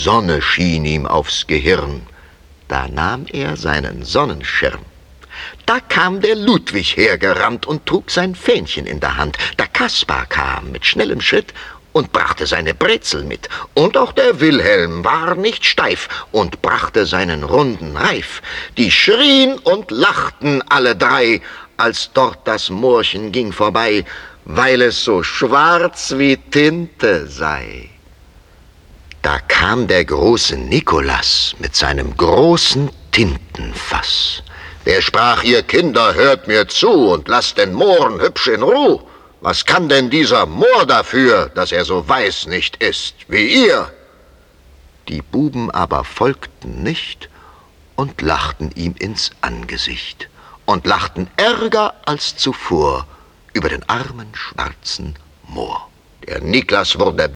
Sonne schien ihm aufs Gehirn, da nahm er seinen Sonnenschirm. Da kam der Ludwig hergerannt und trug sein Fähnchen in der Hand. Der Kaspar kam mit schnellem Schritt und brachte seine Brezel mit. Und auch der Wilhelm war nicht steif und brachte seinen runden Reif. Die schrien und lachten alle drei, als dort das Mohrchen ging vorbei, weil es so schwarz wie Tinte sei. Da kam der große Nikolas mit seinem großen Tintenfass. Der sprach: Ihr Kinder, hört mir zu und lasst den Mohren hübsch in Ruh. Was kann denn dieser Mohr dafür, dass er so weiß nicht ist wie ihr? Die Buben aber folgten nicht und lachten ihm ins Angesicht und lachten ärger als zuvor über den armen schwarzen Mohr. Der Niklas wurde